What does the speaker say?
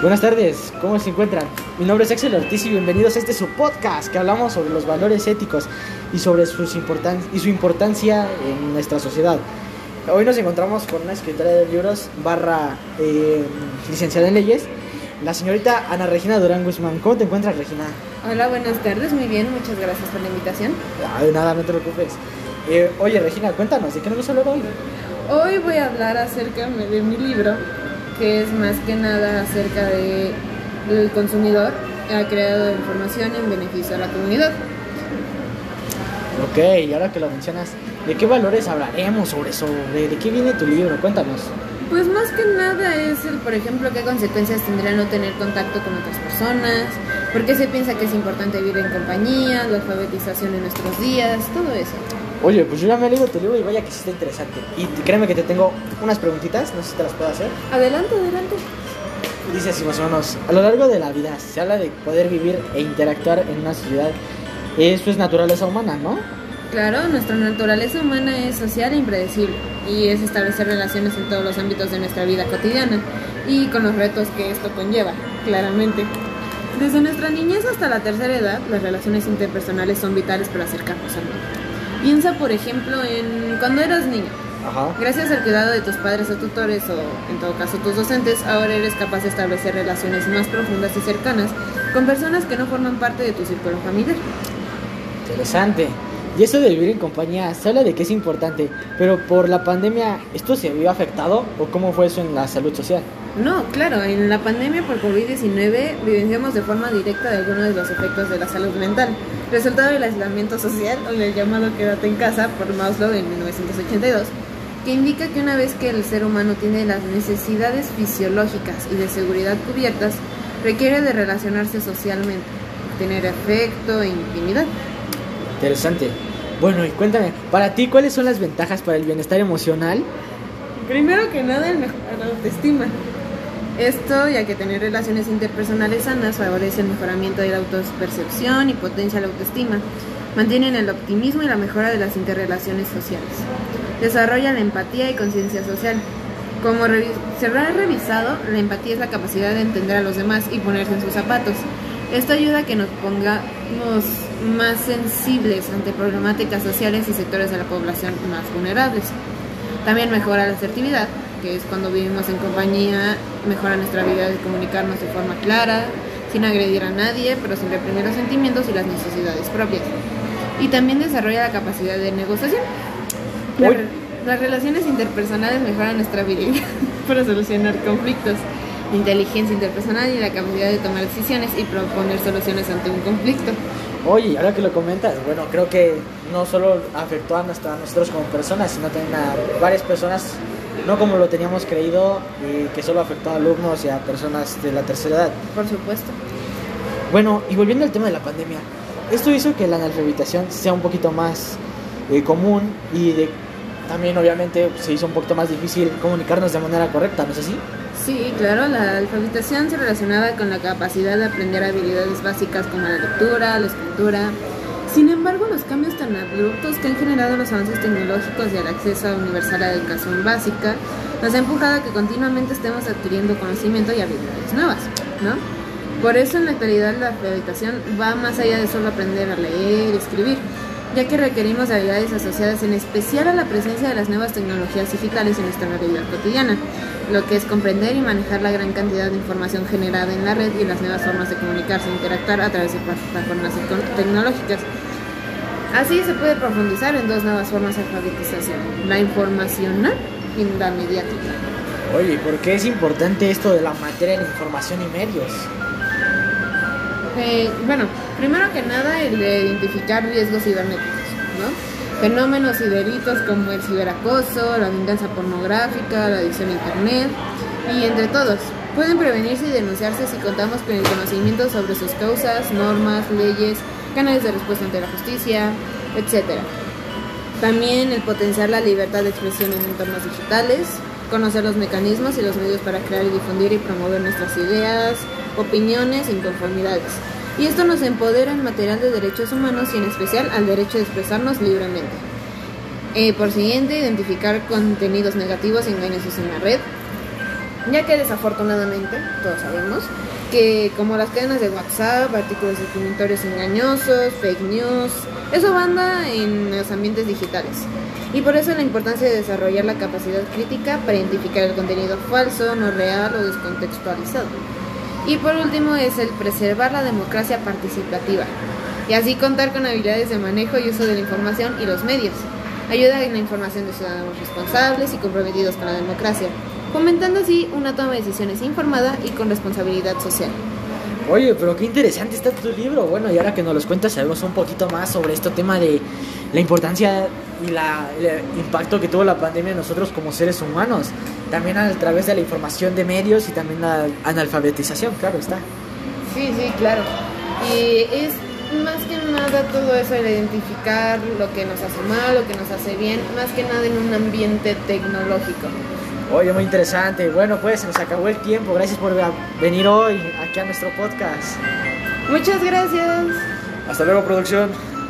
Buenas tardes, ¿cómo se encuentran? Mi nombre es Axel Ortiz y bienvenidos a este su podcast que hablamos sobre los valores éticos y sobre su importancia en nuestra sociedad. Hoy nos encontramos con una escritora de libros licenciada en leyes, la señorita Ana Regina Durán Guzmán. ¿Cómo te encuentras, Regina? Hola, buenas tardes, muy bien, muchas gracias por la invitación. De nada, no te preocupes. Oye, Regina, cuéntanos, ¿de qué nos vas a hablar hoy? Hoy voy a hablar acerca de mi libro, que es más que nada acerca del consumidor ha creado información en beneficio a la comunidad. Ok, y ahora que lo mencionas, ¿de qué valores hablaremos de qué viene tu libro? Cuéntanos. Pues más que nada es por ejemplo, qué consecuencias tendrá no tener contacto con otras personas, por qué se piensa que es importante vivir en compañía, la alfabetización en nuestros días, todo eso. Oye, pues yo ya me he leído tu libro y vaya que sí está interesante. Y créeme que te tengo unas preguntitas, no sé si te las puedo hacer. Adelante, adelante. Dice así más o menos: a lo largo de la vida se habla de poder vivir e interactuar en una sociedad. Eso es naturaleza humana, ¿no? Claro, nuestra naturaleza humana es social e impredecible y es establecer relaciones en todos los ámbitos de nuestra vida cotidiana y con los retos que esto conlleva, claramente. Desde nuestra niñez hasta la tercera edad, las relaciones interpersonales son vitales para acercarnos al mundo. Piensa, por ejemplo, en cuando eras niño. Ajá. Gracias al cuidado de tus padres o tutores, o en todo caso tus docentes, ahora eres capaz de establecer relaciones más profundas y cercanas con personas que no forman parte de tu círculo familiar. Interesante. Y eso de vivir en compañía, se habla de que es importante, pero por la pandemia, ¿esto se vio afectado o cómo fue eso en la salud social? No, claro, en la pandemia por COVID-19 vivenciamos de forma directa de algunos de los efectos de la salud mental, resultado del aislamiento social o del llamado quédate en casa por Maslow en 1982, que indica que una vez que el ser humano tiene las necesidades fisiológicas y de seguridad cubiertas, requiere de relacionarse socialmente, tener afecto e intimidad. Interesante. Bueno, y cuéntame, para ti, ¿cuáles son las ventajas para el bienestar emocional? Primero que nada, el mejorar la autoestima. Esto, ya que tener relaciones interpersonales sanas favorece el mejoramiento de la autopercepción y potencia la autoestima. Mantienen el optimismo y la mejora de las interrelaciones sociales. Desarrolla la empatía y conciencia social. Como se ha revisado, la empatía es la capacidad de entender a los demás y ponerse en sus zapatos. Esto ayuda a que nos pongamos más sensibles ante problemáticas sociales y sectores de la población más vulnerables. También mejora la asertividad, que es cuando vivimos en compañía, mejora nuestra habilidad de comunicarnos de forma clara, sin agredir a nadie, pero sin reprimir los sentimientos y las necesidades propias. Y también desarrolla la capacidad de negociación. Las relaciones interpersonales mejoran nuestra habilidad para solucionar conflictos, inteligencia interpersonal y la capacidad de tomar decisiones y proponer soluciones ante un conflicto. Oye, ahora que lo comentas, bueno, creo que no solo afectó a nosotros como personas, sino también a varias personas, no como lo teníamos creído, y que solo afectó a alumnos y a personas de la tercera edad. Por supuesto. Bueno, y volviendo al tema de la pandemia, esto hizo que la analfabetización sea un poquito más común y también obviamente se hizo un poquito más difícil comunicarnos de manera correcta, ¿no es así? Sí, claro, la alfabetización se relacionaba con la capacidad de aprender habilidades básicas como la lectura, la escritura. Sin embargo, los cambios tan abruptos que han generado los avances tecnológicos y el acceso universal a la educación básica nos ha empujado a que continuamente estemos adquiriendo conocimiento y habilidades nuevas, ¿no? Por eso en la actualidad la alfabetización va más allá de solo aprender a leer y escribir, ya que requerimos habilidades asociadas en especial a la presencia de las nuevas tecnologías digitales en nuestra realidad cotidiana, lo que es comprender y manejar la gran cantidad de información generada en la red y las nuevas formas de comunicarse e interactuar a través de plataformas tecnológicas. Así se puede profundizar en dos nuevas formas de alfabetización, la informacional y la mediática. Oye, ¿por qué es importante esto de la materia de información y medios? Bueno, primero que nada el de identificar riesgos cibernéticos, ¿no? Fenómenos y delitos como el ciberacoso, la venganza pornográfica, la adicción a internet y entre todos. Pueden prevenirse y denunciarse si contamos con el conocimiento sobre sus causas, normas, leyes, canales de respuesta ante la justicia, etc. También el potenciar la libertad de expresión en entornos digitales, conocer los mecanismos y los medios para crear y difundir y promover nuestras ideas, opiniones e inconformidades. Y esto nos empodera en material de derechos humanos y en especial al derecho de expresarnos libremente. Por siguiente, identificar contenidos negativos y engañosos en la red. ya que desafortunadamente, todos sabemos, que como las cadenas de WhatsApp, artículos discriminatorios engañosos, fake news, eso anda en los ambientes digitales. Y por eso la importancia de desarrollar la capacidad crítica para identificar el contenido falso, no real o descontextualizado. Y por último es el preservar la democracia participativa y así contar con habilidades de manejo y uso de la información y los medios. Ayuda en la información de ciudadanos responsables y comprometidos con la democracia, fomentando así una toma de decisiones informada y con responsabilidad social. Oye, pero qué interesante está tu libro. Bueno, y ahora que nos los cuentas, sabemos un poquito más sobre este tema de la importancia y el impacto que tuvo la pandemia en nosotros como seres humanos. También a través de la información de medios y también la analfabetización, claro está. Sí, claro. Y es más que nada todo eso, el identificar lo que nos hace mal, lo que nos hace bien, más que nada en un ambiente tecnológico. Oye, muy interesante. Bueno, pues se nos acabó el tiempo. Gracias por venir hoy aquí a nuestro podcast. Muchas gracias. Hasta luego, producción.